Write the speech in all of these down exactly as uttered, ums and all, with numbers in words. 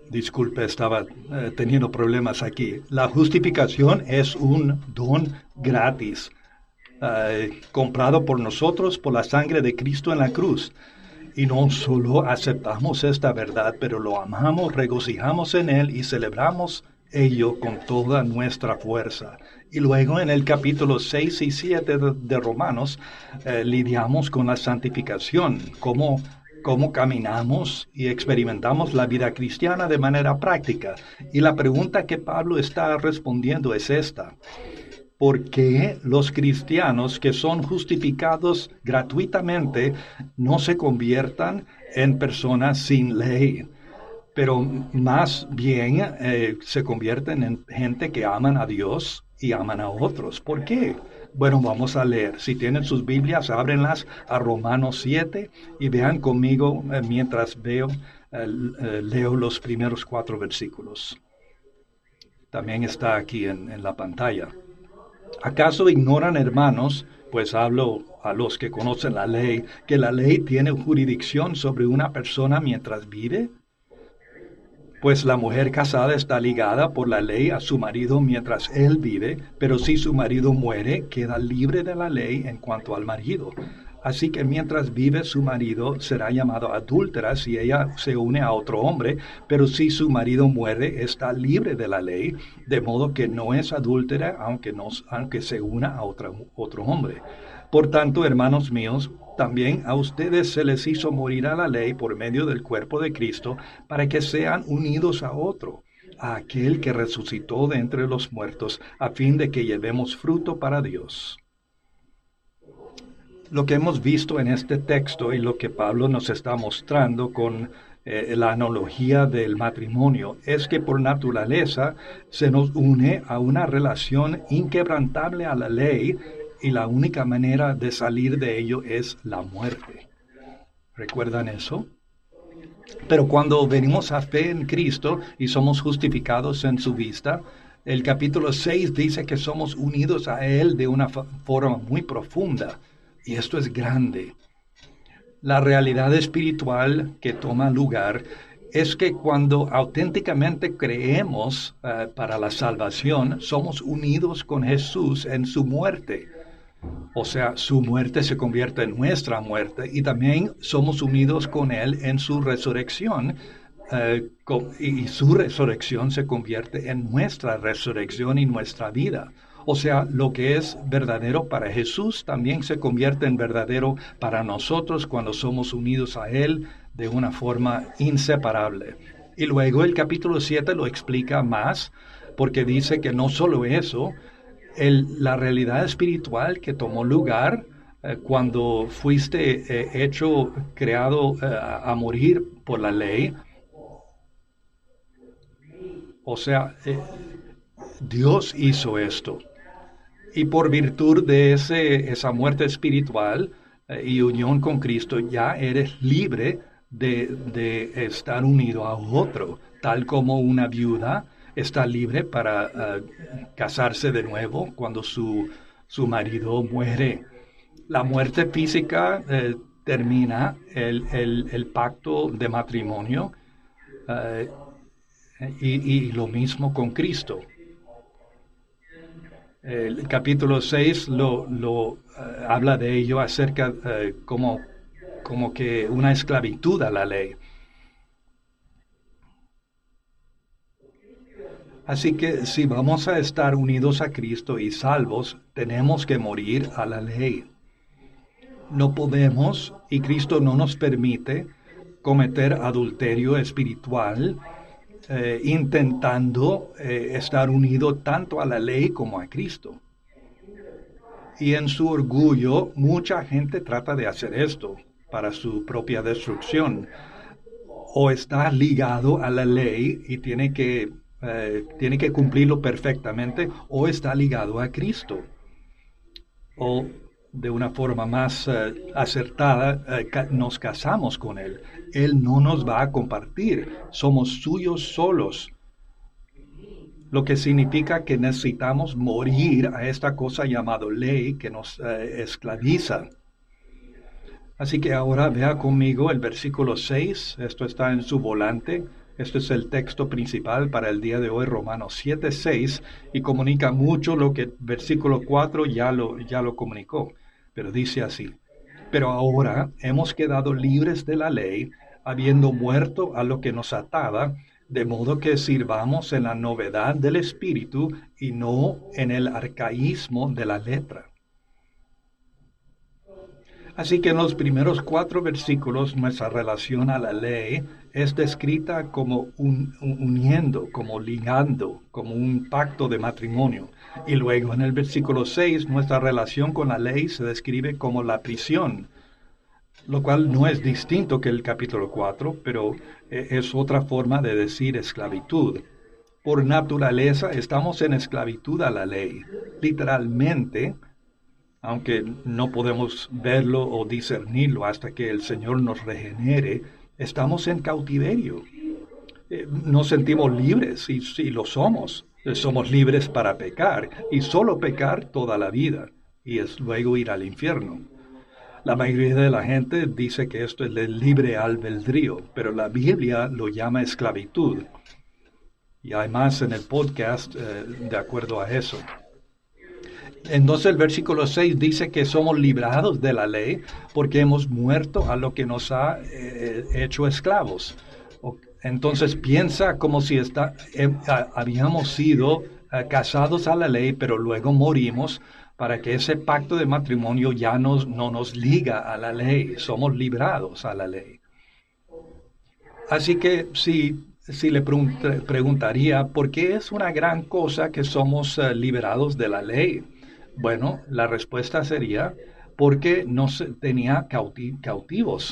Disculpe, estaba eh, teniendo problemas aquí. La justificación es un don gratis, eh, comprado por nosotros por la sangre de Cristo en la cruz. Y no solo aceptamos esta verdad, pero lo amamos, regocijamos en Él y celebramos ello con toda nuestra fuerza. Y luego en el capítulo seis y siete de, de Romanos eh, lidiamos con la santificación, cómo, cómo caminamos y experimentamos la vida cristiana de manera práctica. Y la pregunta que Pablo está respondiendo es esta: ¿por qué los cristianos que son justificados gratuitamente no se conviertan en personas sin ley, pero más bien eh, se convierten en gente que aman a Dios y aman a otros? ¿Por qué? Bueno, vamos a leer. Si tienen sus Biblias, ábrenlas a Romanos siete y vean conmigo eh, mientras veo, eh, eh, leo los primeros cuatro versículos. También está aquí en, en la pantalla. ¿Acaso ignoran, hermanos, pues hablo a los que conocen la ley, que la ley tiene jurisdicción sobre una persona mientras vive? Pues la mujer casada está ligada por la ley a su marido mientras él vive, pero si su marido muere, queda libre de la ley en cuanto al marido. Así que mientras vive su marido, será llamado adúltera si ella se une a otro hombre, pero si su marido muere, está libre de la ley, de modo que no es adúltera aunque, no, aunque se una a otra, otro hombre. Por tanto, hermanos míos, también a ustedes se les hizo morir a la ley por medio del cuerpo de Cristo, para que sean unidos a otro, a aquel que resucitó de entre los muertos, a fin de que llevemos fruto para Dios. Lo que hemos visto en este texto y lo que Pablo nos está mostrando con eh, la analogía del matrimonio es que por naturaleza se nos une a una relación inquebrantable a la ley, y la única manera de salir de ello es la muerte. ¿Recuerdan eso? Pero cuando venimos a fe en Cristo y somos justificados en su vista, el capítulo seis dice que somos unidos a Él de una forma muy profunda. Y esto es grande. La realidad espiritual que toma lugar es que cuando auténticamente creemos uh, para la salvación, somos unidos con Jesús en su muerte. O sea, su muerte se convierte en nuestra muerte, y también somos unidos con Él en su resurrección, uh, con, y su resurrección se convierte en nuestra resurrección y nuestra vida. O sea, lo que es verdadero para Jesús también se convierte en verdadero para nosotros cuando somos unidos a Él de una forma inseparable. Y luego el capítulo siete lo explica más, porque dice que no solo eso, el, la realidad espiritual que tomó lugar eh, cuando fuiste eh, hecho, creado eh, a morir por la ley. O sea, eh, Dios hizo esto. Y por virtud de ese, esa muerte espiritual eh, y unión con Cristo, ya eres libre de, de estar unido a otro, tal como una viuda está libre para uh, casarse de nuevo cuando su, su marido muere. La muerte física eh, termina el, el, el pacto de matrimonio, uh, y, y lo mismo con Cristo. El capítulo seis lo, lo uh, habla de ello acerca uh, como, como que una esclavitud a la ley. Así que si vamos a estar unidos a Cristo y salvos, tenemos que morir a la ley. No podemos, y Cristo no nos permite, cometer adulterio espiritual, eh, intentando eh, estar unido tanto a la ley como a Cristo. Y en su orgullo, mucha gente trata de hacer esto para su propia destrucción. O está ligado a la ley y tiene que Eh, tiene que cumplirlo perfectamente, o está ligado a Cristo, o de una forma más uh, acertada uh, ca- nos casamos con Él. Él no nos va a compartir, somos suyos solos, lo que significa que necesitamos morir a esta cosa llamada ley que nos uh, esclaviza. Así que ahora vea conmigo el versículo seis, esto está en su volante. Este es el texto principal para el día de hoy, Romanos siete seis, y comunica mucho lo que versículo cuatro ya lo, ya lo comunicó. Pero dice así: pero ahora hemos quedado libres de la ley, habiendo muerto a lo que nos ataba, de modo que sirvamos en la novedad del Espíritu y no en el arcaísmo de la letra. Así que en los primeros cuatro versículos nuestra relación a la ley es descrita como un, un, uniendo, como ligando, como un pacto de matrimonio. Y luego en el versículo seis nuestra relación con la ley se describe como la prisión, lo cual no es distinto que el capítulo cuatro, pero es otra forma de decir esclavitud. Por naturaleza estamos en esclavitud a la ley. Literalmente, aunque no podemos verlo o discernirlo hasta que el Señor nos regenere, estamos en cautiverio. Eh, nos sentimos libres y, y lo somos. Somos libres para pecar y solo pecar toda la vida y es luego ir al infierno. La mayoría de la gente dice que esto es el libre albedrío, pero la Biblia lo llama esclavitud. Y hay más en el podcast eh, de acuerdo a eso. Entonces el versículo seis dice que somos librados de la ley porque hemos muerto a lo que nos ha eh, hecho esclavos. Entonces piensa como si está, eh, habíamos sido eh, casados a la ley, pero luego morimos para que ese pacto de matrimonio ya nos, no nos liga a la ley. Somos librados a la ley. Así que si, si le pregunt- preguntaría, ¿por qué es una gran cosa que somos eh, liberados de la ley? Bueno, la respuesta sería porque nos tenía cauti- cautivos.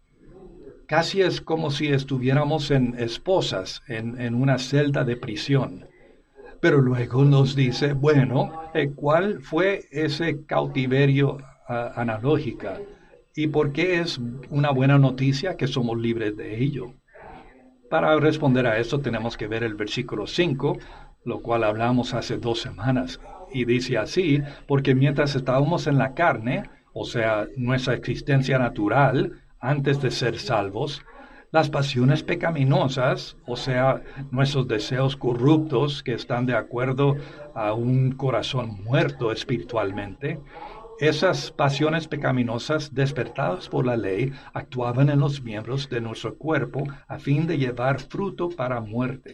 Casi es como si estuviéramos en esposas, en, en una celda de prisión. Pero luego nos dice, bueno, eh, ¿cuál fue ese cautiverio uh, analógica? ¿Y por qué es una buena noticia que somos libres de ello? Para responder a esto tenemos que ver el versículo cinco, lo cual hablamos hace dos semanas. Y dice así, porque mientras estábamos en la carne, o sea, nuestra existencia natural, antes de ser salvos, las pasiones pecaminosas, o sea, nuestros deseos corruptos que están de acuerdo a un corazón muerto espiritualmente, esas pasiones pecaminosas despertadas por la ley actuaban en los miembros de nuestro cuerpo a fin de llevar fruto para muerte.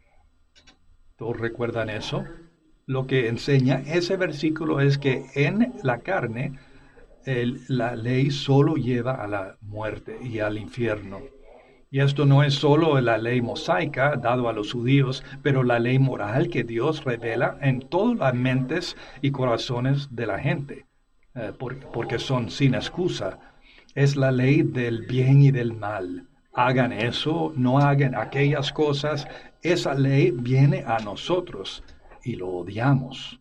¿Todos recuerdan eso? Lo que enseña ese versículo es que en la carne el, la ley solo lleva a la muerte y al infierno. Y esto no es solo la ley mosaica dado a los judíos, pero la ley moral que Dios revela en todas las mentes y corazones de la gente, eh, por, porque son sin excusa. Es la ley del bien y del mal. Hagan eso, no hagan aquellas cosas. Esa ley viene a nosotros y lo odiamos.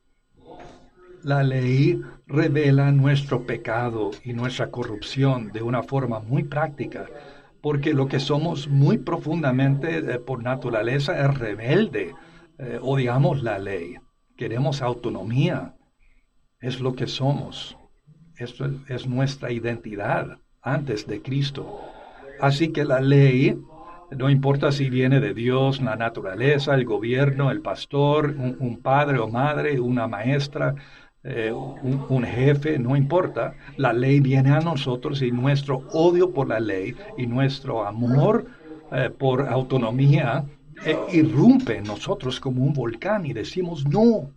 La ley revela nuestro pecado y nuestra corrupción de una forma muy práctica, porque lo que somos muy profundamente eh, por naturaleza es rebelde. Eh, odiamos la ley, queremos autonomía, es lo que somos. Esto es, es nuestra identidad antes de Cristo. Así que la ley, no importa si viene de Dios, la naturaleza, el gobierno, el pastor, un, un padre o madre, una maestra, eh, un, un jefe, no importa. La ley viene a nosotros y nuestro odio por la ley y nuestro amor eh, por autonomía eh, irrumpe en nosotros como un volcán y decimos no.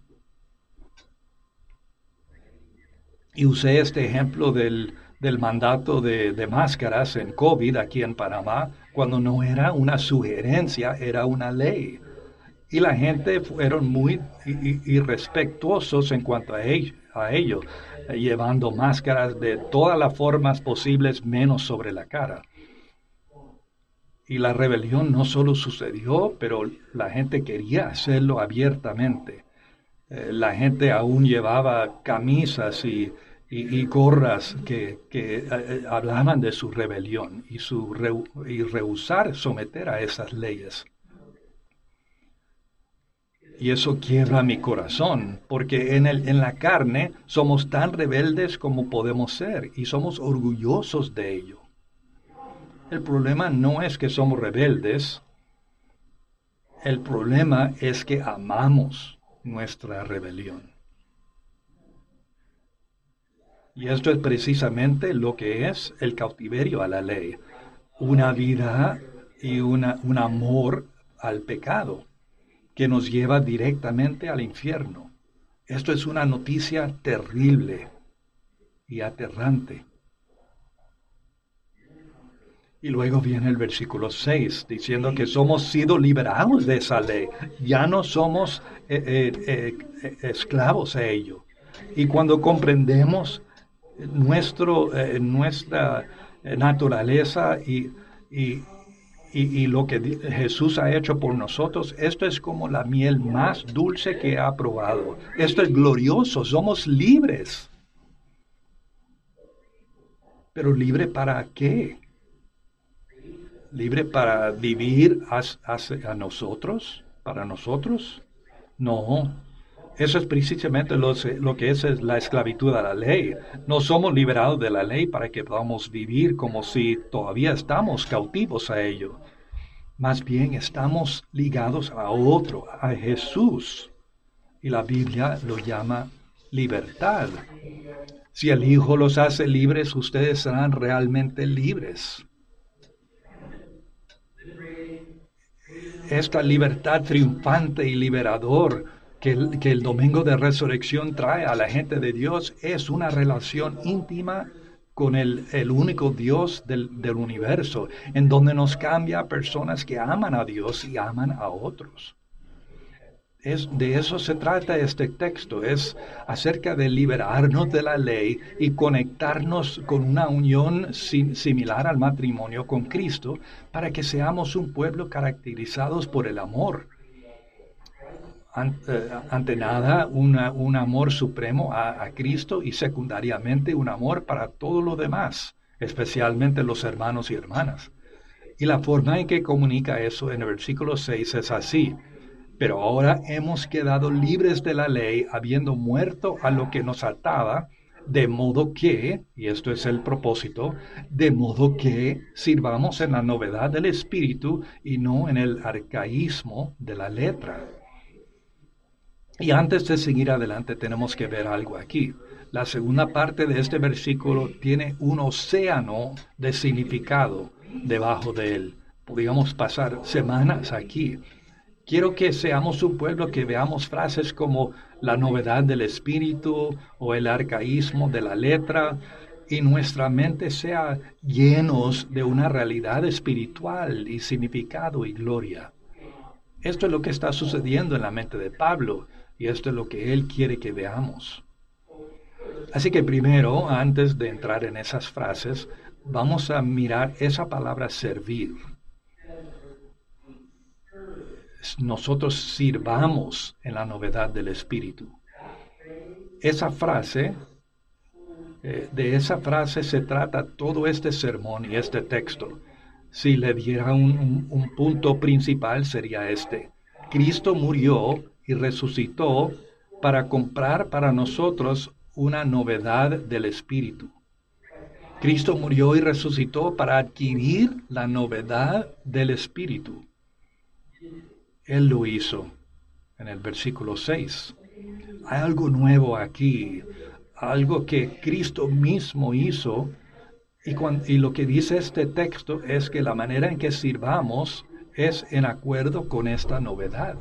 Y usé este ejemplo del, del mandato de, de máscaras en COVID aquí en Panamá, cuando no era una sugerencia, era una ley. Y la gente fueron muy irrespetuosos en cuanto a ello, a ello eh, llevando máscaras de todas las formas posibles menos sobre la cara. Y la rebelión no solo sucedió, pero la gente quería hacerlo abiertamente. Eh, la gente aún llevaba camisas y, y, y gorras que, que eh, hablaban de su rebelión y, su re, y rehusar someter a esas leyes. Y eso quiebra mi corazón, porque en, el, en la carne somos tan rebeldes como podemos ser y somos orgullosos de ello. El problema no es que somos rebeldes, El problema es que amamos nuestra rebelión. Y esto es precisamente lo que es el cautiverio a la ley. Una vida y una, un amor al pecado que nos lleva directamente al infierno. Esto es una noticia terrible y aterrante. Y luego viene el versículo seis, diciendo que somos sido liberados de esa ley. Ya no somos eh, eh, eh, esclavos a ello. Y cuando comprendemos nuestro, eh, nuestra naturaleza y, y, y, y lo que Jesús ha hecho por nosotros, esto es como la miel más dulce que ha probado. Esto es glorioso, somos libres. ¿Pero libre para qué? ¿Libre para vivir hacia nosotros? ¿Para nosotros? No. Eso es precisamente lo, lo que es la esclavitud a la ley. No somos liberados de la ley para que podamos vivir como si todavía estamos cautivos a ello. Más bien estamos ligados a otro, a Jesús. Y la Biblia lo llama libertad. Si el Hijo los hace libres, ustedes serán realmente libres. Esta libertad triunfante y liberador que el, que el domingo de resurrección trae a la gente de Dios es una relación íntima con el, el único Dios del, del universo, en donde nos cambia a personas que aman a Dios y aman a otros. Es, de eso se trata este texto, es acerca de liberarnos de la ley y conectarnos con una unión sim, similar al matrimonio con Cristo, para que seamos un pueblo caracterizados por el amor. Ante, ante nada, una, un amor supremo a, a Cristo y secundariamente un amor para todo lo demás, especialmente los hermanos y hermanas. Y la forma en que comunica eso en el versículo seis es así. Pero ahora hemos quedado libres de la ley, habiendo muerto a lo que nos ataba, de modo que, y esto es el propósito, de modo que sirvamos en la novedad del Espíritu y no en el arcaísmo de la letra. Y antes de seguir adelante tenemos que ver algo aquí. La segunda parte de este versículo tiene un océano de significado debajo de él. Podríamos pasar semanas aquí. Quiero que seamos un pueblo que veamos frases como la novedad del espíritu o el arcaísmo de la letra y nuestra mente sea llenos de una realidad espiritual y significado y gloria. Esto es lo que está sucediendo en la mente de Pablo y esto es lo que él quiere que veamos. Así que primero, antes de entrar en esas frases, vamos a mirar esa palabra servir. Nosotros sirvamos en la novedad del Espíritu. Esa frase, eh, de esa frase se trata todo este sermón y este texto. Si le diera un, un, un punto principal sería este. Cristo murió y resucitó para comprar para nosotros una novedad del Espíritu. Cristo murió y resucitó para adquirir la novedad del Espíritu. Él lo hizo en el versículo seis. Hay algo nuevo aquí, algo que Cristo mismo hizo, y, cuando, y lo que dice este texto es que la manera en que sirvamos es en acuerdo con esta novedad.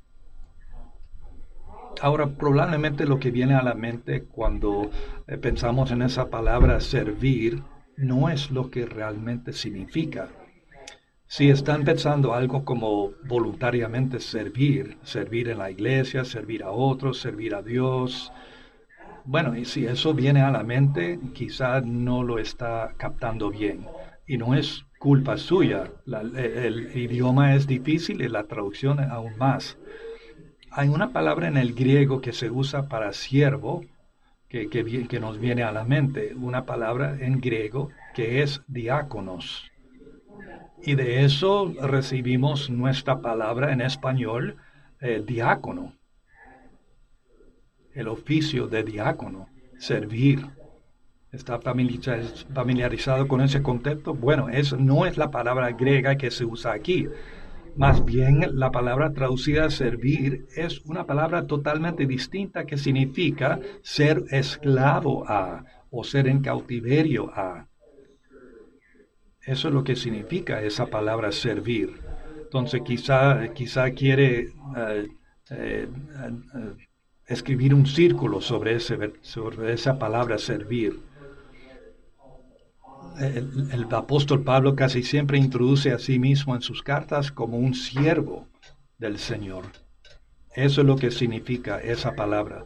Ahora, probablemente lo que viene a la mente cuando eh, pensamos en esa palabra servir, no es lo que realmente significa. Si están pensando algo como voluntariamente servir, servir en la iglesia, servir a otros, servir a Dios, bueno, y si eso viene a la mente, quizá no lo está captando bien. Y no es culpa suya. La, el, el idioma es difícil y la traducción aún más. Hay una palabra en el griego que se usa para siervo, que, que, que nos viene a la mente. Una palabra en griego que es diáconos. Y de eso recibimos nuestra palabra en español, eh, diácono. El oficio de diácono, servir. ¿Está familiarizado con ese concepto? Bueno, eso no es la palabra griega que se usa aquí. Más bien, la palabra traducida servir es una palabra totalmente distinta que significa ser esclavo a o ser en cautiverio a. Eso es lo que significa esa palabra servir. Entonces quizá, quizá quiere eh, eh, eh, escribir un círculo sobre, ese, sobre esa palabra servir. El, el apóstol Pablo casi siempre introduce a sí mismo en sus cartas como un siervo del Señor. Eso es lo que significa esa palabra.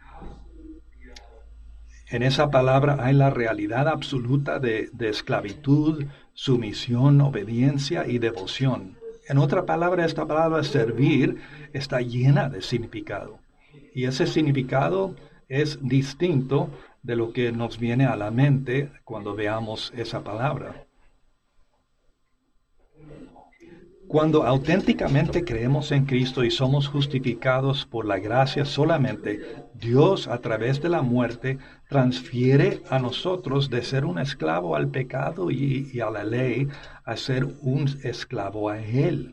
En esa palabra hay la realidad absoluta de, de esclavitud, sumisión, obediencia y devoción. En otra palabra, esta palabra servir está llena de significado. Y ese significado es distinto de lo que nos viene a la mente cuando veamos esa palabra. Cuando auténticamente creemos en Cristo y somos justificados por la gracia solamente, Dios a través de la muerte transfiere a nosotros de ser un esclavo al pecado y, y a la ley a ser un esclavo a Él.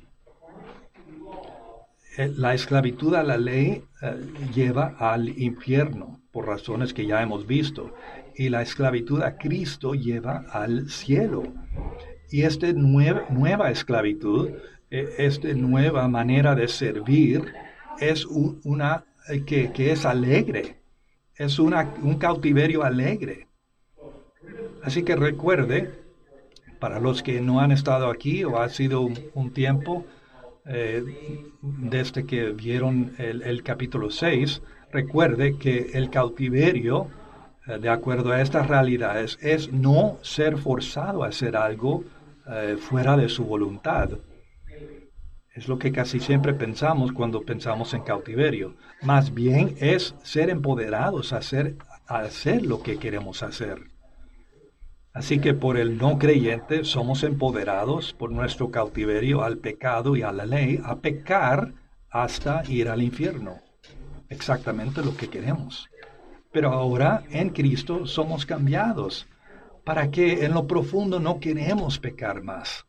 La esclavitud a la ley eh, lleva al infierno, por razones que ya hemos visto, y la esclavitud a Cristo lleva al cielo. Y esta nueva, nueva esclavitud, eh, esta nueva manera de servir, es un, una eh, que, que es alegre, es una, un cautiverio alegre. Así que recuerde, para los que no han estado aquí o ha sido un, un tiempo, Eh, desde que vieron el, el capítulo seis, recuerde que el cautiverio, eh, de acuerdo a estas realidades, es no ser forzado a hacer algo eh, fuera de su voluntad. Es lo que casi siempre pensamos cuando pensamos en cautiverio. Más bien es ser empoderados a hacer, a hacer lo que queremos hacer. Así que por el no creyente somos empoderados por nuestro cautiverio al pecado y a la ley, a pecar hasta ir al infierno. Exactamente lo que queremos. Pero ahora en Cristo somos cambiados para que en lo profundo no queremos pecar más.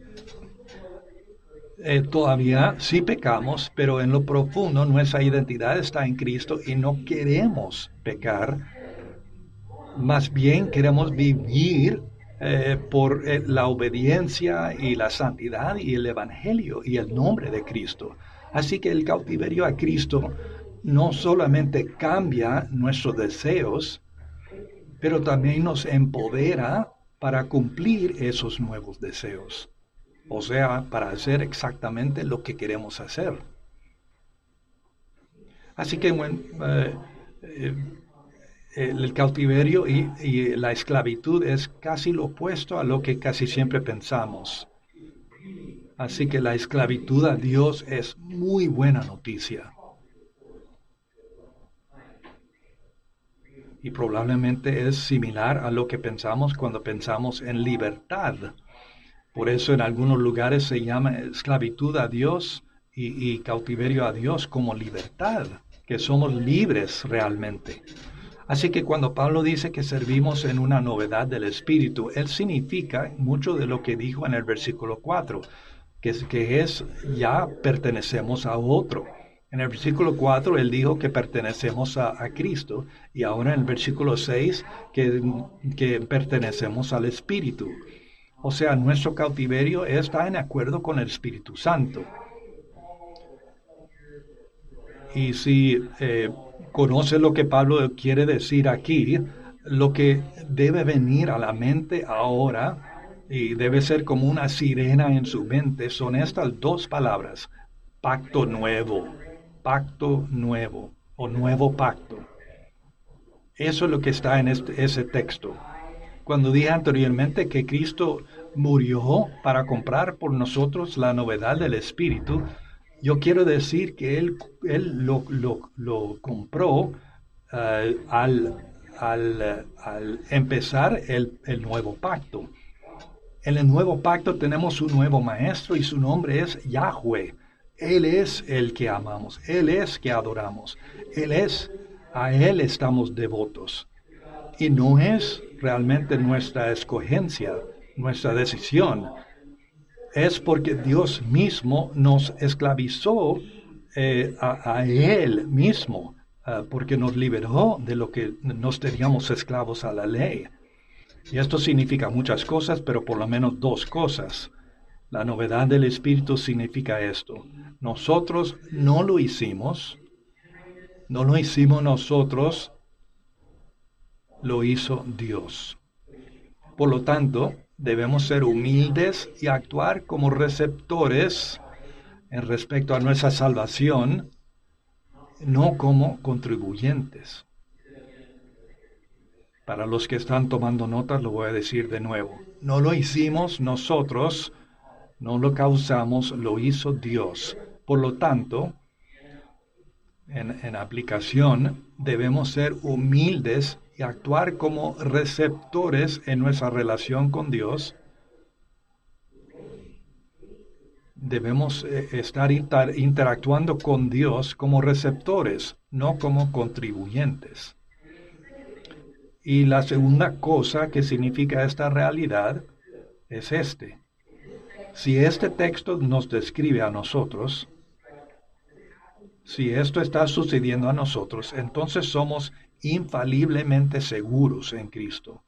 Eh, todavía sí pecamos, pero en lo profundo nuestra identidad está en Cristo y no queremos pecar. Más bien queremos vivir eh, por eh, la obediencia y la santidad y el evangelio y el nombre de Cristo. Así que el cautiverio a Cristo no solamente cambia nuestros deseos, pero también nos empodera para cumplir esos nuevos deseos. O sea, para hacer exactamente lo que queremos hacer. Así que bueno, eh, eh, el cautiverio y, y la esclavitud es casi lo opuesto a lo que casi siempre pensamos. Así que la esclavitud a Dios es muy buena noticia. Y probablemente es similar a lo que pensamos cuando pensamos en libertad. Por eso en algunos lugares se llama esclavitud a Dios y, y cautiverio a Dios como libertad, que somos libres realmente. Así que cuando Pablo dice que servimos en una novedad del Espíritu, él significa mucho de lo que dijo en el versículo cuatro, que es, que es ya pertenecemos a otro. En el versículo cuatro él dijo que pertenecemos a, a Cristo y ahora en el versículo seis que, que pertenecemos al Espíritu. O sea, nuestro cautiverio está en acuerdo con el Espíritu Santo. Y si eh, conoce lo que Pablo quiere decir aquí, lo que debe venir a la mente ahora, y debe ser como una sirena en su mente, son estas dos palabras: pacto nuevo, pacto nuevo, o nuevo pacto. Eso es lo que está en este, ese texto. Cuando dije anteriormente que Cristo murió para comprar por nosotros la novedad del Espíritu, yo quiero decir que Él, él lo, lo, lo compró uh, al, al, al empezar el, el nuevo pacto. En el nuevo pacto tenemos un nuevo maestro y su nombre es Yahweh. Él es el que amamos, Él es que adoramos, Él es, a Él estamos devotos. Y no es realmente nuestra escogencia, nuestra decisión. es porque Dios mismo nos esclavizó eh, a, a Él mismo, uh, porque nos liberó de lo que nos teníamos esclavos a la ley. Y esto significa muchas cosas, pero por lo menos dos cosas. La novedad del Espíritu significa esto. Nosotros no lo hicimos, no lo hicimos nosotros, lo hizo Dios. Por lo tanto, debemos ser humildes y actuar como receptores en respecto a nuestra salvación, no como contribuyentes. Para los que están tomando notas, lo voy a decir de nuevo. No lo hicimos nosotros, no lo causamos, lo hizo Dios. Por lo tanto, en, en aplicación, debemos ser humildes y actuar como receptores en nuestra relación con Dios. Debemos eh, estar inter- interactuando con Dios como receptores, no como contribuyentes. Y la segunda cosa que significa esta realidad es este. Si este texto nos describe a nosotros, si esto está sucediendo a nosotros, entonces somos infaliblemente seguros en Cristo.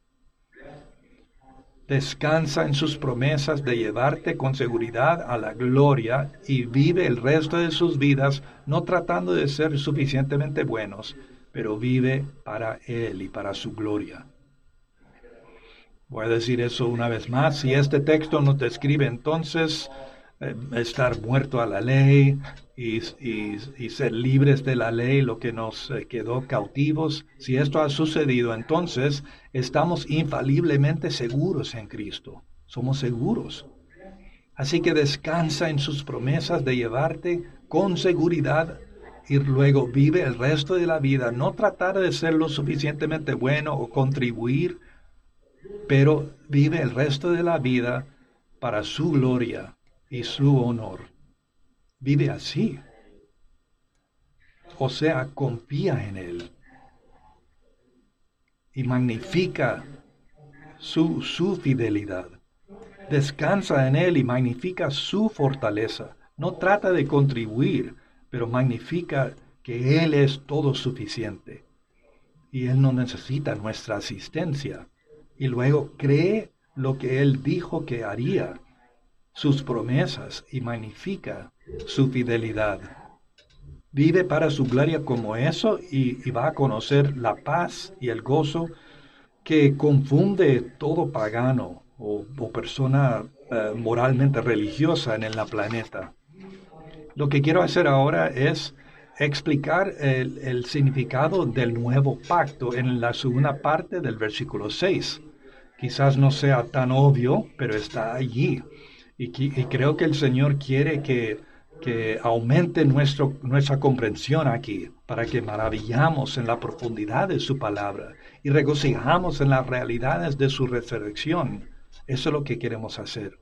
Descansa en sus promesas de llevarte con seguridad a la gloria y vive el resto de sus vidas no tratando de ser suficientemente buenos, pero vive para Él y para su gloria. Voy a decir eso una vez más. Si este texto nos describe entonces eh, estar muerto a la ley y, y, y ser libres de la ley, lo que nos eh, quedó cautivos, si esto ha sucedido, entonces estamos infaliblemente seguros en Cristo. Somos seguros. Así que descansa en sus promesas de llevarte con seguridad y luego vive el resto de la vida, no tratar de ser lo suficientemente bueno o contribuir, pero vive el resto de la vida para su gloria y su honor. Vive así. O sea, confía en Él y magnifica su, su fidelidad. Descansa en Él y magnifica su fortaleza. No trata de contribuir, pero magnifica que Él es todo suficiente. Y Él no necesita nuestra asistencia. Y luego cree lo que Él dijo que haría, sus promesas, y magnifica su fidelidad. Vive para su gloria como eso y, y va a conocer la paz y el gozo que confunde todo pagano o, o persona uh, moralmente religiosa en el planeta. Lo que quiero hacer ahora es explicar el, el significado del nuevo pacto en la segunda parte del versículo seis. Quizás no sea tan obvio, pero está allí. Y, y creo que el Señor quiere que, que aumente nuestro, nuestra comprensión aquí, para que maravillamos en la profundidad de su palabra y regocijamos en las realidades de su resurrección. Eso es lo que queremos hacer.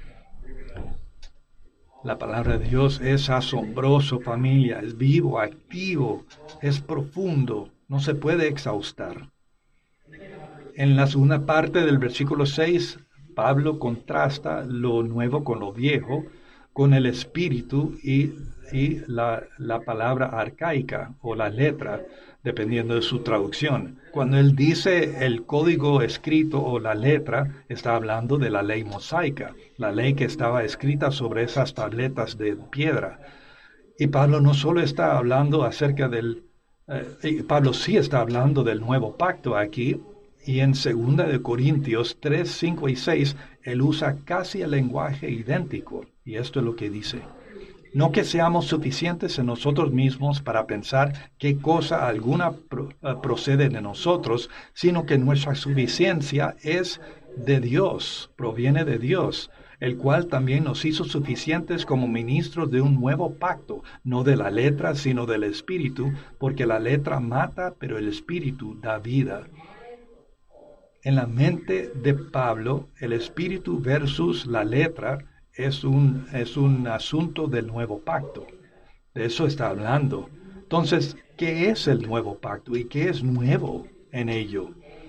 La palabra de Dios es asombroso, familia, es vivo, activo, es profundo, no se puede exhaustar. En la segunda parte del versículo seis, Pablo contrasta lo nuevo con lo viejo, con el espíritu y, y la, la palabra arcaica o la letra, dependiendo de su traducción. Cuando él dice el código escrito o la letra, está hablando de la ley mosaica, la ley que estaba escrita sobre esas tabletas de piedra. Y Pablo no solo está hablando acerca del, eh, Pablo sí está hablando del nuevo pacto aquí, y en segunda de Corintios tres, cinco y seis, él usa casi el lenguaje idéntico, y esto es lo que dice. No que seamos suficientes en nosotros mismos para pensar qué cosa alguna pro, uh, procede de nosotros, sino que nuestra suficiencia es de Dios, proviene de Dios, el cual también nos hizo suficientes como ministros de un nuevo pacto, no de la letra, sino del Espíritu, porque la letra mata, pero el Espíritu da vida. En la mente de Pablo, el Espíritu versus la letra es un, es un asunto del nuevo pacto. De eso está hablando. Entonces, ¿qué es el nuevo pacto y qué es nuevo en ello?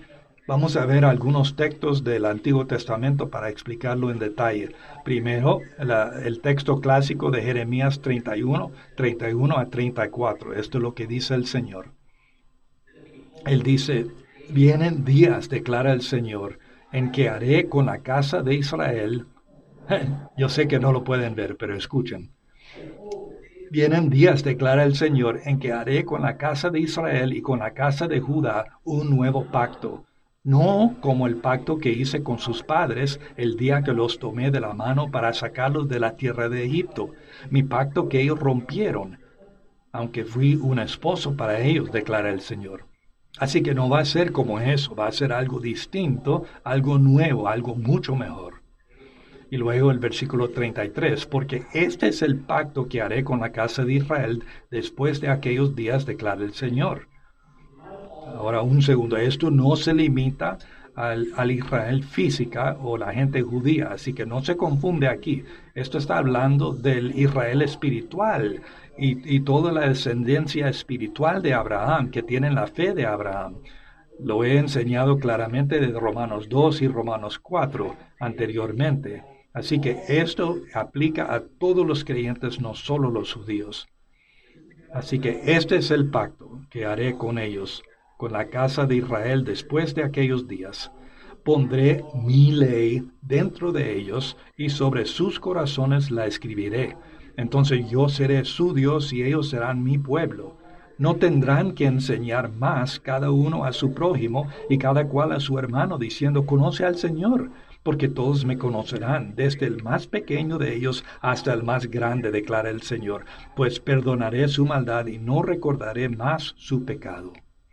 Vamos a ver algunos textos del Antiguo Testamento para explicarlo en detalle. Primero, la- el texto clásico de Jeremías treinta y uno, treinta y uno a treinta y cuatro. Esto es lo que dice el Señor. Él dice, vienen días, declara el Señor, en que haré con la casa de Israel. Yo sé que no lo pueden ver, pero escuchen. Vienen días, declara el Señor, en que haré con la casa de Israel y con la casa de Judá un nuevo pacto, no como el pacto que hice con sus padres el día que los tomé de la mano para sacarlos de la tierra de Egipto, mi pacto que ellos rompieron, aunque fui un esposo para ellos, declara el Señor. Así que no va a ser como eso, va a ser algo distinto, algo nuevo, algo mucho mejor. Y luego el versículo treinta y tres, porque este es el pacto que haré con la casa de Israel después de aquellos días, declara el Señor. Ahora, un segundo, esto no se limita al, al Israel física o la gente judía, así que no se confunde aquí. Esto está hablando del Israel espiritual y, y toda la descendencia espiritual de Abraham, que tienen la fe de Abraham. Lo he enseñado claramente de Romanos dos y Romanos cuatro anteriormente. Así que esto aplica a todos los creyentes, no solo los judíos. Así que este es el pacto que haré con ellos, con la casa de Israel después de aquellos días. Pondré mi ley dentro de ellos y sobre sus corazones la escribiré. Entonces yo seré su Dios y ellos serán mi pueblo. No tendrán que enseñar más cada uno a su prójimo y cada cual a su hermano, diciendo, conoce al Señor, porque todos me conocerán, desde el más pequeño de ellos hasta el más grande, declara el Señor, pues perdonaré su maldad y no recordaré más su pecado.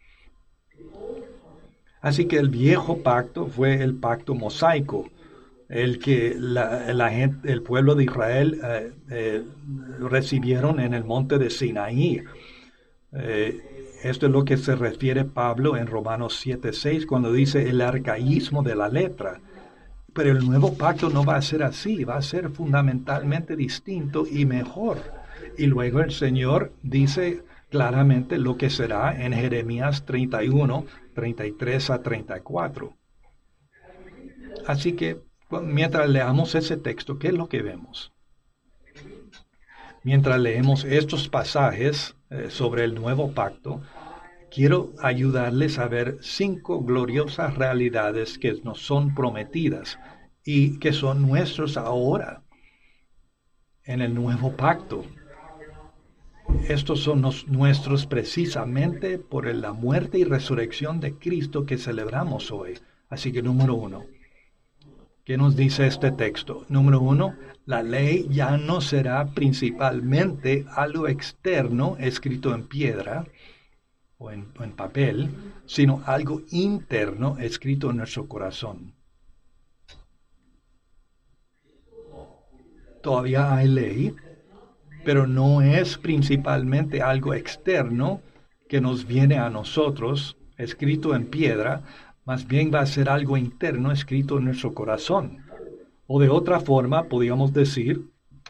Así que el viejo pacto fue el pacto mosaico, el que la, la gente, el pueblo de Israel eh, eh, recibieron en el monte de Sinaí. Eh, esto es lo que se refiere Pablo en Romanos siete seis cuando dice el arcaísmo de la letra. Pero el nuevo pacto no va a ser así, va a ser fundamentalmente distinto y mejor. Y luego el Señor dice claramente lo que será en Jeremías treinta y uno, treinta y tres a treinta y cuatro. Así que mientras leamos ese texto, ¿qué es lo que vemos? Mientras leemos estos pasajes eh, sobre el nuevo pacto, quiero ayudarles a ver cinco gloriosas realidades que nos son prometidas y que son nuestros ahora en el nuevo pacto. Estos son los nuestros precisamente por la muerte y resurrección de Cristo que celebramos hoy. Así que número uno, ¿qué nos dice este texto? Número uno, la ley ya no será principalmente algo externo escrito en piedra o en, o en papel, sino algo interno escrito en nuestro corazón. Todavía hay ley, pero no es principalmente algo externo que nos viene a nosotros, escrito en piedra, más bien va a ser algo interno escrito en nuestro corazón. O de otra forma, podríamos decir,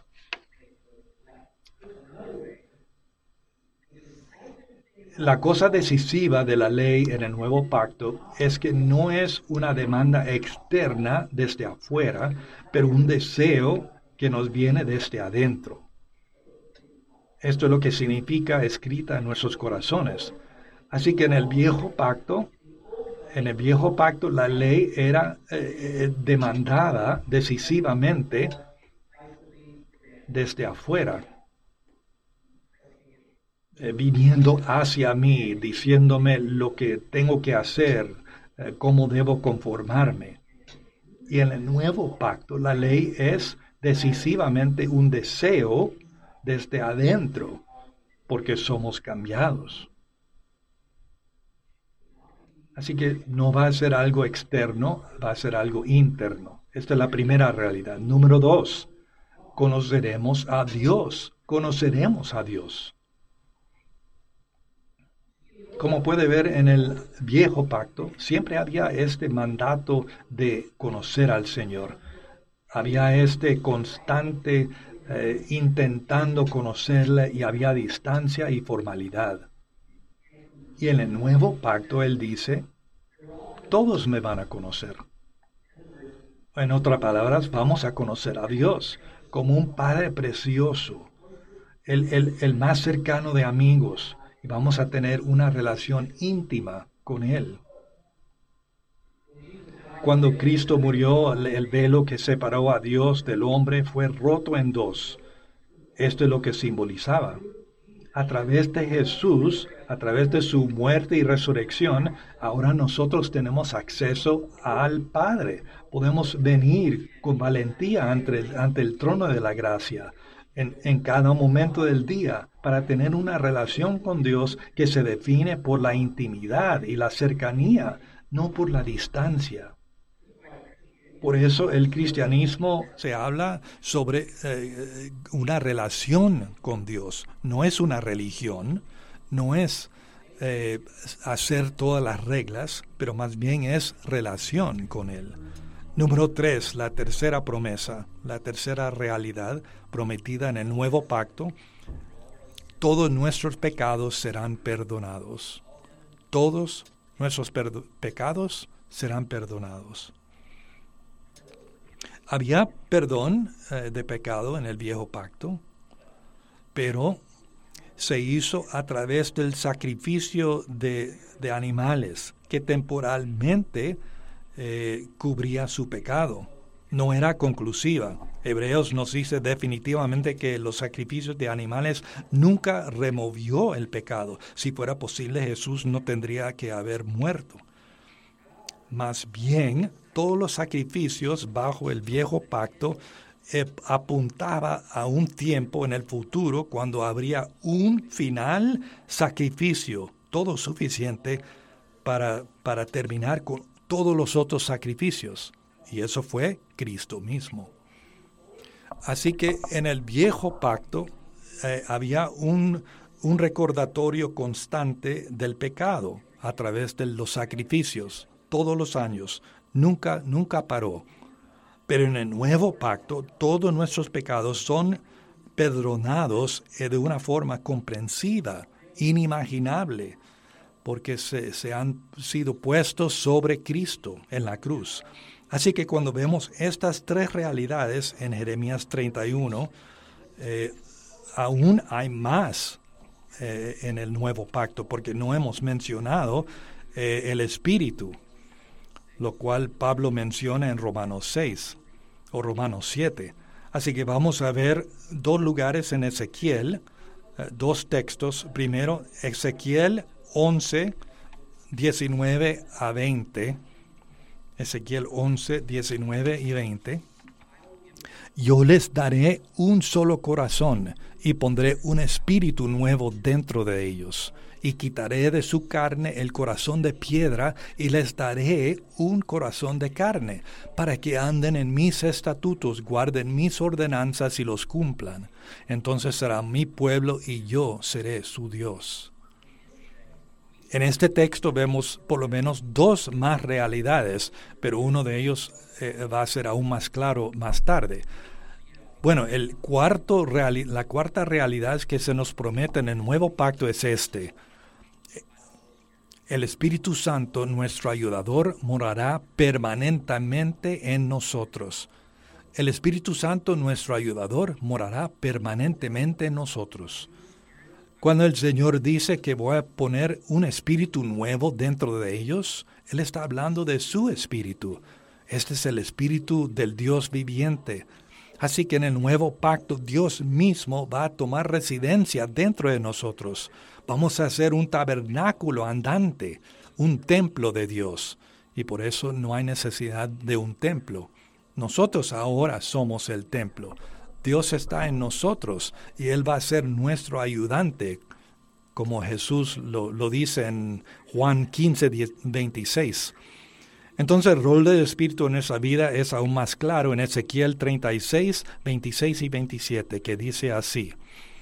la cosa decisiva de la ley en el nuevo pacto es que no es una demanda externa desde afuera, pero un deseo que nos viene desde adentro. Esto es lo que significa escrita en nuestros corazones. Así que en el viejo pacto, en el viejo pacto la ley era eh, demandada decisivamente desde afuera, eh, viniendo hacia mí, diciéndome lo que tengo que hacer, eh, cómo debo conformarme. Y en el nuevo pacto la ley es decisivamente un deseo desde adentro, porque somos cambiados. Así que no va a ser algo externo, va a ser algo interno. Esta es la primera realidad. Número dos, conoceremos a Dios, conoceremos a Dios. Como puede ver en el viejo pacto, siempre había este mandato de conocer al Señor. Había este constante eh, intentando conocerle y había distancia y formalidad. Y en el nuevo pacto Él dice todos me van a conocer. En otras palabras, vamos a conocer a Dios como un Padre precioso, el, el, el más cercano de amigos, y vamos a tener una relación íntima con Él. Cuando Cristo murió, el velo que separó a Dios del hombre fue roto en dos. Esto es lo que simbolizaba. A través de Jesús, a través de su muerte y resurrección, ahora nosotros tenemos acceso al Padre. Podemos venir con valentía ante el, ante el trono de la gracia en, en cada momento del día para tener una relación con Dios que se define por la intimidad y la cercanía, no por la distancia. Por eso el cristianismo se habla sobre eh, una relación con Dios. No es una religión, no es eh, hacer todas las reglas, pero más bien es relación con Él. Número tres, la tercera promesa, la tercera realidad prometida en el nuevo pacto. Todos nuestros pecados serán perdonados. Todos nuestros perdo- pecados serán perdonados. Había perdón eh, de pecado en el viejo pacto, pero se hizo a través del sacrificio de, de animales que temporalmente eh, cubría su pecado. No era conclusiva. Hebreos nos dice definitivamente que los sacrificios de animales nunca removió el pecado. Si fuera posible, Jesús no tendría que haber muerto. Más bien, todos los sacrificios bajo el viejo pacto eh, apuntaba a un tiempo en el futuro cuando habría un final sacrificio, todo suficiente para, para terminar con todos los otros sacrificios. Y eso fue Cristo mismo. Así que en el viejo pacto eh, había un, un recordatorio constante del pecado a través de los sacrificios. Todos los años, nunca, nunca paró. Pero en el nuevo pacto, todos nuestros pecados son perdonados de una forma comprensiva, inimaginable, porque se, se han sido puestos sobre Cristo en la cruz. Así que cuando vemos estas tres realidades en Jeremías treinta y uno, eh, aún hay más eh, en el nuevo pacto, porque no hemos mencionado eh, el Espíritu, lo cual Pablo menciona en Romanos seis o Romanos siete. Así que vamos a ver dos lugares en Ezequiel, eh, dos textos. Primero, Ezequiel once, diecinueve a veinte. Ezequiel once, diecinueve y veinte. Yo les daré un solo corazón y pondré un espíritu nuevo dentro de ellos. Y quitaré de su carne el corazón de piedra y les daré un corazón de carne, para que anden en mis estatutos, guarden mis ordenanzas y los cumplan. Entonces será mi pueblo y yo seré su Dios. En este texto vemos por lo menos dos más realidades, pero uno de ellos eh, va a ser aún más claro más tarde. Bueno, el cuarto reali- la cuarta realidad que se nos promete en el nuevo pacto es este. El Espíritu Santo, nuestro ayudador, morará permanentemente en nosotros. El Espíritu Santo, nuestro ayudador, morará permanentemente en nosotros. Cuando el Señor dice que voy a poner un espíritu nuevo dentro de ellos, Él está hablando de su espíritu. Este es el espíritu del Dios viviente. Así que en el nuevo pacto, Dios mismo va a tomar residencia dentro de nosotros. Vamos a hacer un tabernáculo andante, un templo de Dios. Y por eso no hay necesidad de un templo. Nosotros ahora somos el templo. Dios está en nosotros y Él va a ser nuestro ayudante, como Jesús lo, lo dice en Juan quince, veintiséis. Entonces el rol del Espíritu en nuestra vida es aún más claro en Ezequiel treinta y seis, veintiséis y veintisiete, que dice así.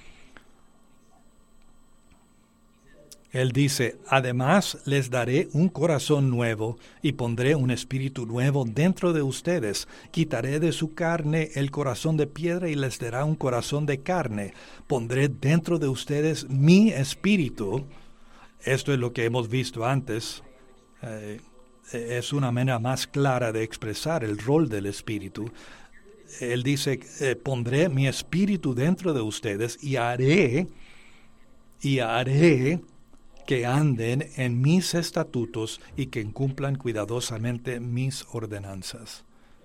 Él dice, además les daré un corazón nuevo y pondré un espíritu nuevo dentro de ustedes. Quitaré de su carne el corazón de piedra y les daré un corazón de carne. Pondré dentro de ustedes mi espíritu. Esto es lo que hemos visto antes. Eh, eh, es una manera más clara de expresar el rol del Espíritu. Él dice, eh, pondré mi Espíritu dentro de ustedes y haré, y haré que anden en mis estatutos y que cumplan cuidadosamente mis ordenanzas.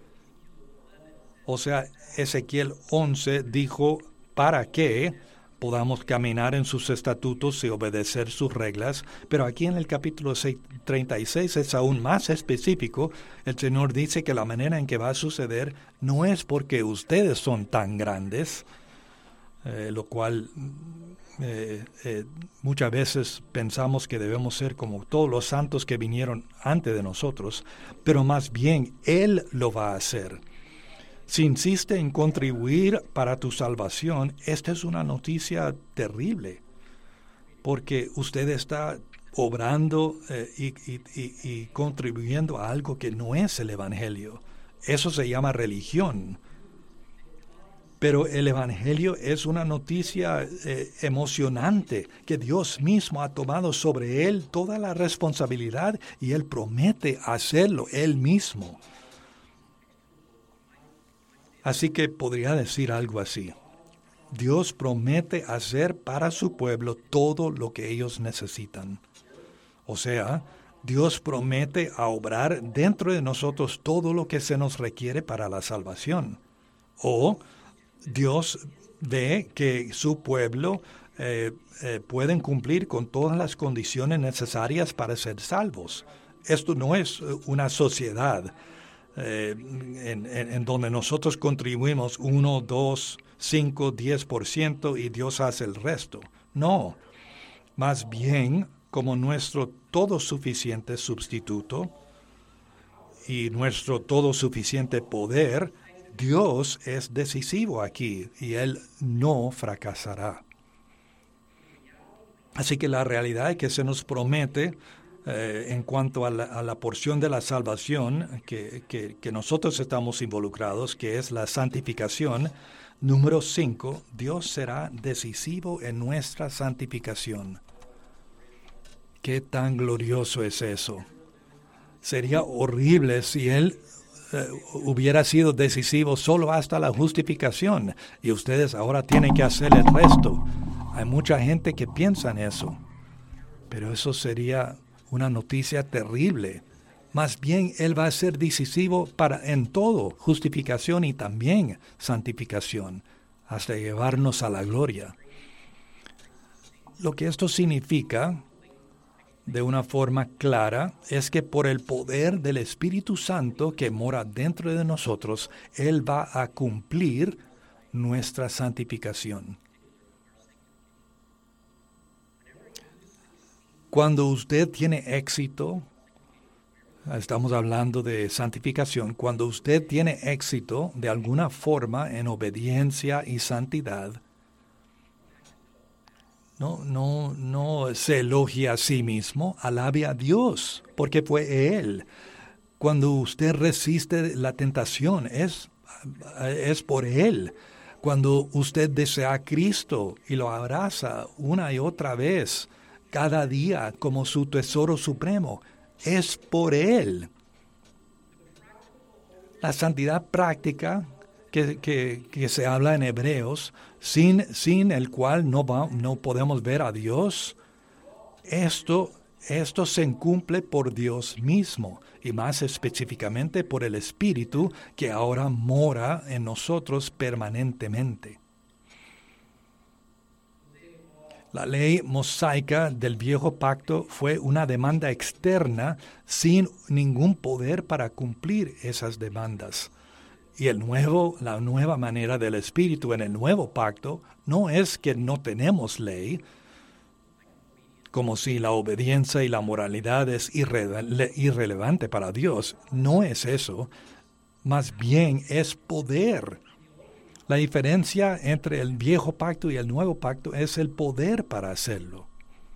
O sea, Ezequiel once dijo, para que podamos caminar en sus estatutos y obedecer sus reglas, pero aquí en el capítulo treinta y seis es aún más específico. El Señor dice que la manera en que va a suceder no es porque ustedes son tan grandes, eh, lo cual eh, eh, muchas veces pensamos que debemos ser como todos los santos que vinieron antes de nosotros, pero más bien Él lo va a hacer. Si insiste en contribuir para tu salvación, esta es una noticia terrible, porque usted está obrando eh, y, y, y, y contribuyendo a algo que no es el Evangelio. Eso se llama religión. Pero el Evangelio es una noticia eh, emocionante, que Dios mismo ha tomado sobre Él toda la responsabilidad y Él promete hacerlo Él mismo. Así que podría decir algo así: Dios promete hacer para su pueblo todo lo que ellos necesitan. O sea, Dios promete a obrar dentro de nosotros todo lo que se nos requiere para la salvación. O Dios ve que su pueblo eh, eh, pueden cumplir con todas las condiciones necesarias para ser salvos. Esto no es una sociedad eh, en, en, en donde nosotros contribuimos uno, dos, cinco, diez por ciento y Dios hace el resto. No, más bien como nuestro todo suficiente sustituto y nuestro todo suficiente poder, Dios es decisivo aquí y Él no fracasará. Así que la realidad es que se nos promete eh, en cuanto a la, a la porción de la salvación que, que, que nosotros estamos involucrados, que es la santificación. Número cinco, Dios será decisivo en nuestra santificación. ¿Qué tan glorioso es eso? Sería horrible si Él eh, hubiera sido decisivo solo hasta la justificación y ustedes ahora tienen que hacer el resto. Hay mucha gente que piensa en eso, pero eso sería una noticia terrible. Más bien, Él va a ser decisivo para en todo, justificación y también santificación, hasta llevarnos a la gloria. Lo que esto significa, de una forma clara, es que por el poder del Espíritu Santo que mora dentro de nosotros, Él va a cumplir nuestra santificación. Cuando usted tiene éxito, estamos hablando de santificación, cuando usted tiene éxito de alguna forma en obediencia y santidad, No, no, no se elogia a sí mismo, alabe a Dios, porque fue Él. Cuando usted resiste la tentación, es, es por Él. Cuando usted desea a Cristo y lo abraza una y otra vez, cada día como su tesoro supremo, es por Él. La santidad práctica que, que, que se habla en Hebreos, sin, sin el cual no, va, no podemos ver a Dios, esto, esto se cumple por Dios mismo, y más específicamente por el Espíritu que ahora mora en nosotros permanentemente. La ley mosaica del viejo pacto fue una demanda externa sin ningún poder para cumplir esas demandas. Y el nuevo, la nueva manera del Espíritu en el nuevo pacto no es que no tenemos ley, como si la obediencia y la moralidad es irre- irrelevante para Dios. No es eso. Más bien es poder. La diferencia entre el viejo pacto y el nuevo pacto es el poder para hacerlo.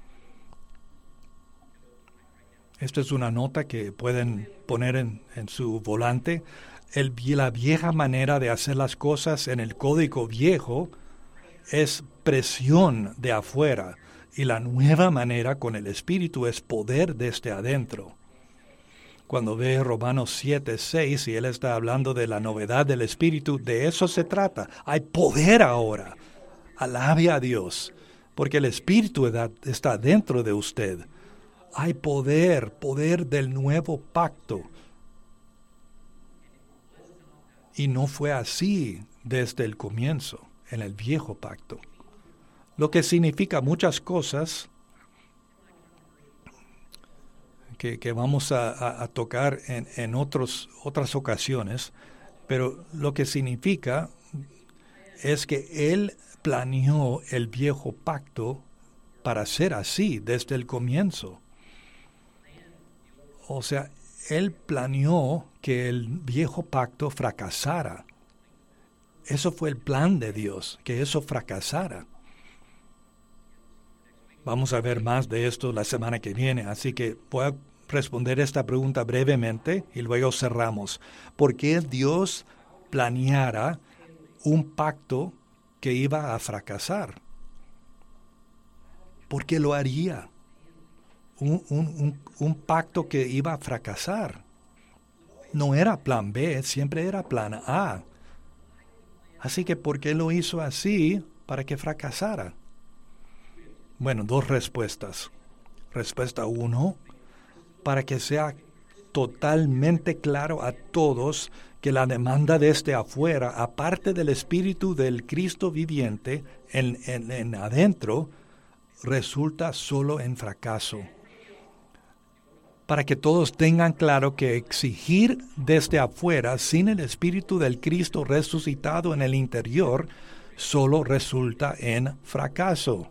Esta es una nota que pueden poner en, en su volante. El, la vieja manera de hacer las cosas en el código viejo es presión de afuera, y la nueva manera con el Espíritu es poder desde adentro. Cuando ve Romanos siete, seis, y él está hablando de la novedad del Espíritu, de eso se trata. Hay poder ahora. Alabe a Dios, porque el Espíritu está dentro de usted. Hay poder, poder del nuevo pacto. Y no fue así desde el comienzo, en el viejo pacto. Lo que significa muchas cosas que, que vamos a, a, a tocar en, en otros, otras ocasiones, pero lo que significa es que Él planeó el viejo pacto para ser así desde el comienzo. O sea, Él planeó que el viejo pacto fracasara. Eso fue el plan de Dios, que eso fracasara. Vamos a ver más de esto la semana que viene, así que voy a responder esta pregunta brevemente y luego cerramos. ¿Por qué Dios planeara un pacto que iba a fracasar? ¿Por qué lo haría? Un, un, un, un pacto que iba a fracasar. No era plan B, siempre era plan A. Así que ¿por qué lo hizo así para que fracasara? Bueno, dos respuestas. Respuesta uno, para que sea totalmente claro a todos que la demanda desde afuera, aparte del Espíritu del Cristo viviente en, en, en adentro, resulta solo en fracaso. Para que todos tengan claro que exigir desde afuera sin el Espíritu del Cristo resucitado en el interior solo resulta en fracaso.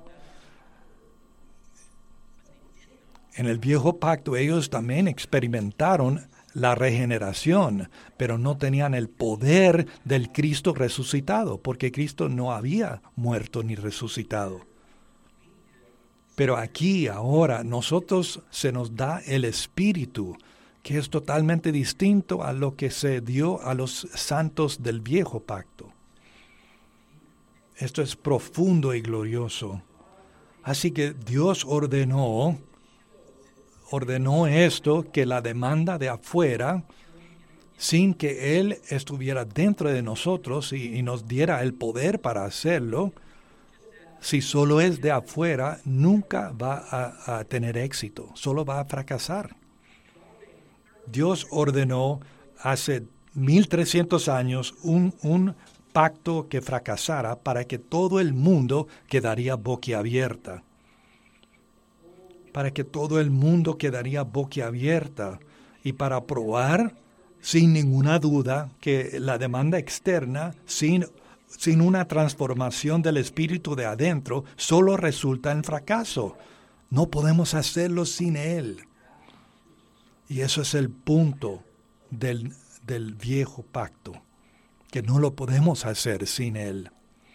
En el viejo pacto ellos también experimentaron la regeneración, pero no tenían el poder del Cristo resucitado, porque Cristo no había muerto ni resucitado. Pero aquí, ahora, nosotros se nos da el Espíritu, que es totalmente distinto a lo que se dio a los santos del viejo pacto. Esto es profundo y glorioso. Así que Dios ordenó, ordenó esto, que la demanda de afuera, sin que Él estuviera dentro de nosotros y, y nos diera el poder para hacerlo, si solo es de afuera, nunca va a, a tener éxito, solo va a fracasar. Dios ordenó hace mil trescientos años un, un pacto que fracasara para que todo el mundo quedaría boquiabierta. Para que todo el mundo quedaría boquiabierta y para probar sin ninguna duda que la demanda externa, sin Sin una transformación del espíritu de adentro, solo resulta en fracaso. No podemos hacerlo sin Él. Y eso es el punto del, del viejo pacto, que no lo podemos hacer sin Él.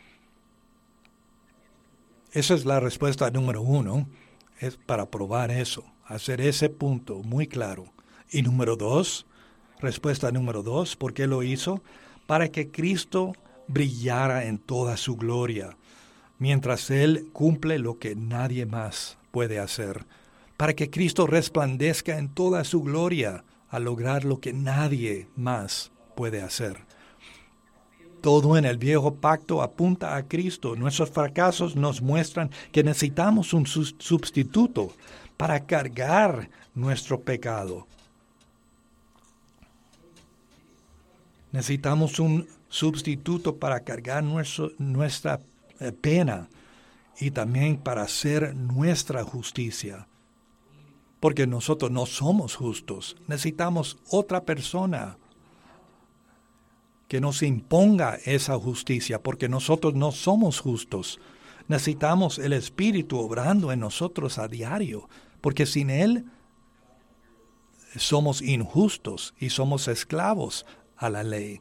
Esa es la respuesta número uno, es para probar eso, hacer ese punto muy claro. Y número dos, respuesta número dos, ¿por qué lo hizo? Para que Cristo brillara en toda su gloria, mientras Él cumple lo que nadie más puede hacer, para que Cristo resplandezca en toda su gloria al lograr lo que nadie más puede hacer. Todo en el viejo pacto apunta a Cristo. Nuestros fracasos nos muestran que necesitamos un sustituto para cargar nuestro pecado. Necesitamos un sustituto para cargar nuestro, nuestra eh, pena y también para hacer nuestra justicia. Porque nosotros no somos justos. Necesitamos otra persona que nos imponga esa justicia, porque nosotros no somos justos. Necesitamos el Espíritu obrando en nosotros a diario, porque sin Él somos injustos y somos esclavos a la ley.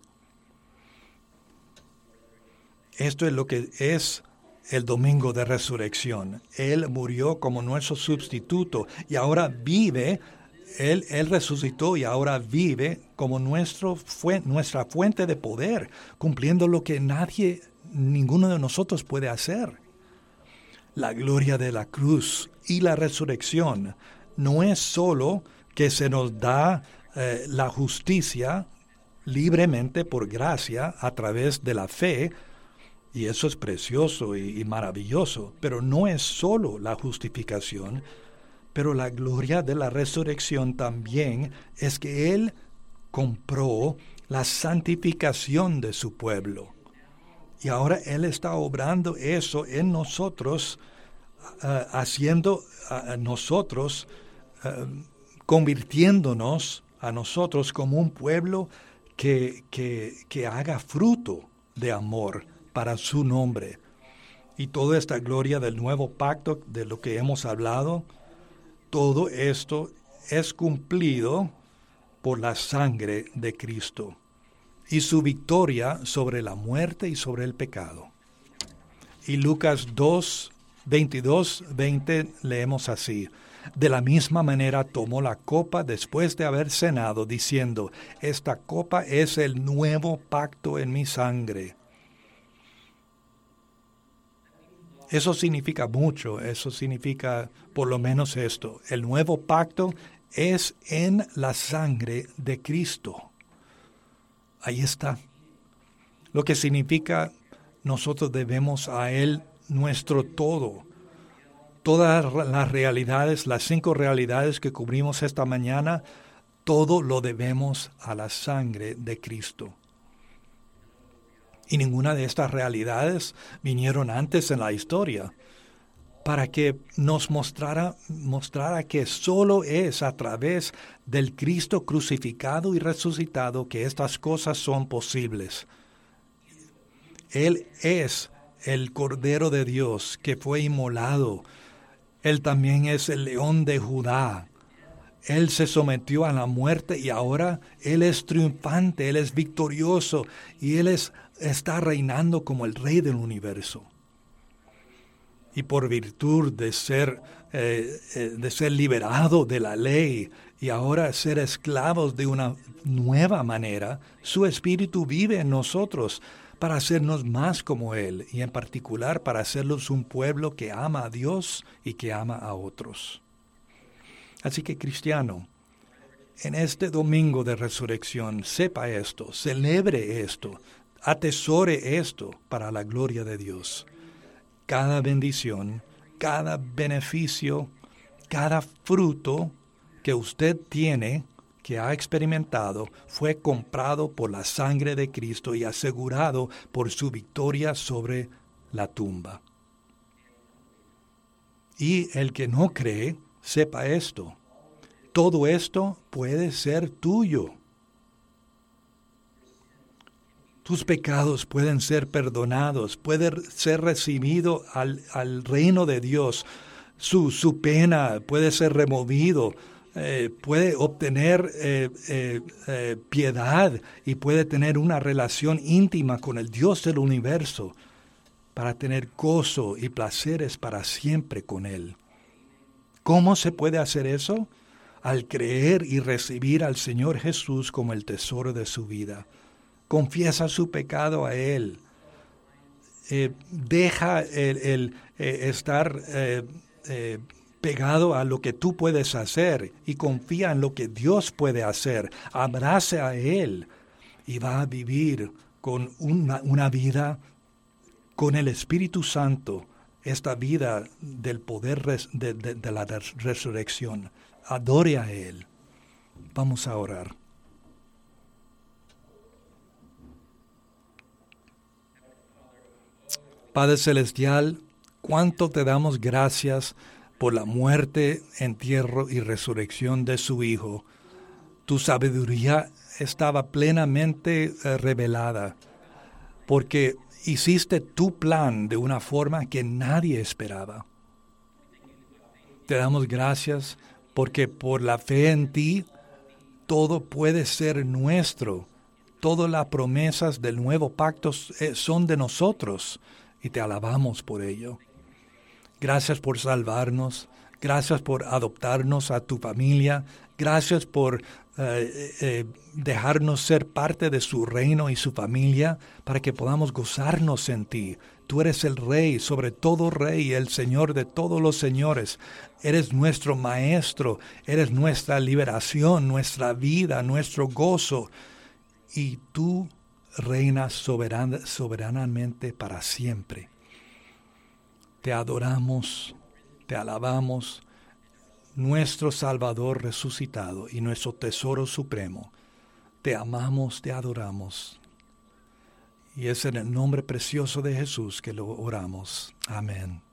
Esto es lo que es el domingo de resurrección. Él murió como nuestro sustituto y ahora vive, Él, él resucitó y ahora vive como nuestro, fue, nuestra fuente de poder, cumpliendo lo que nadie, ninguno de nosotros puede hacer. La gloria de la cruz y la resurrección no es solo que se nos da eh, la justicia libremente por gracia a través de la fe, y eso es precioso y, y maravilloso, pero no es solo la justificación, pero la gloria de la resurrección también es que Él compró la santificación de su pueblo. Y ahora Él está obrando eso en nosotros, uh, haciendo a nosotros, uh, convirtiéndonos a nosotros como un pueblo que, que, que haga fruto de amor para su nombre. Y toda esta gloria del nuevo pacto de lo que hemos hablado, todo esto es cumplido por la sangre de Cristo y su victoria sobre la muerte y sobre el pecado. Y Lucas dos, veintidós, veinte leemos así: de la misma manera tomó la copa después de haber cenado, diciendo: esta copa es el nuevo pacto en mi sangre. Eso significa mucho, eso significa por lo menos esto: el nuevo pacto es en la sangre de Cristo. Ahí está. Lo que significa nosotros debemos a Él nuestro todo. Todas las realidades, las cinco realidades que cubrimos esta mañana, todo lo debemos a la sangre de Cristo. Y ninguna de estas realidades vinieron antes en la historia, para que nos mostrara, mostrara que solo es a través del Cristo crucificado y resucitado que estas cosas son posibles. Él es el Cordero de Dios que fue inmolado. Él también es el León de Judá. Él se sometió a la muerte y ahora Él es triunfante, Él es victorioso y Él es, está reinando como el Rey del universo. Y por virtud de ser, eh, de ser liberado de la ley y ahora ser esclavos de una nueva manera, su Espíritu vive en nosotros para hacernos más como Él y en particular para hacerlos un pueblo que ama a Dios y que ama a otros. Así que, cristiano, en este domingo de resurrección, sepa esto, celebre esto, atesore esto para la gloria de Dios. Cada bendición, cada beneficio, cada fruto que usted tiene, que ha experimentado, fue comprado por la sangre de Cristo y asegurado por su victoria sobre la tumba. Y el que no cree, sepa esto: todo esto puede ser tuyo. Tus pecados pueden ser perdonados, puede ser recibido al, al reino de Dios. Su, su pena puede ser removido, eh, puede obtener eh, eh, eh, piedad y puede tener una relación íntima con el Dios del universo para tener gozo y placeres para siempre con Él. ¿Cómo se puede hacer eso? Al creer y recibir al Señor Jesús como el tesoro de su vida. Confiesa su pecado a Él. Eh, deja el, el eh, estar eh, eh, pegado a lo que tú puedes hacer y confía en lo que Dios puede hacer. Abrace a Él y va a vivir con una, una vida con el Espíritu Santo, esta vida del poder res, de, de, de la resurrección. Adore a Él. Vamos a orar. Padre Celestial, cuánto te damos gracias por la muerte, entierro y resurrección de su Hijo. Tu sabiduría estaba plenamente eh, revelada, porque hiciste tu plan de una forma que nadie esperaba. Te damos gracias porque por la fe en ti, todo puede ser nuestro. Todas las promesas del nuevo pacto son de nosotros. Y te alabamos por ello. Gracias por salvarnos. Gracias por adoptarnos a tu familia. Gracias por eh, eh, dejarnos ser parte de su reino y su familia para que podamos gozarnos en ti. Tú eres el Rey, sobre todo Rey, el Señor de todos los señores. Eres nuestro Maestro, eres nuestra liberación, nuestra vida, nuestro gozo. Y tú reinas soberan- soberanamente para siempre. Te adoramos, te alabamos, nuestro Salvador resucitado y nuestro tesoro supremo. Te amamos, te adoramos. Y es en el nombre precioso de Jesús que lo oramos. Amén.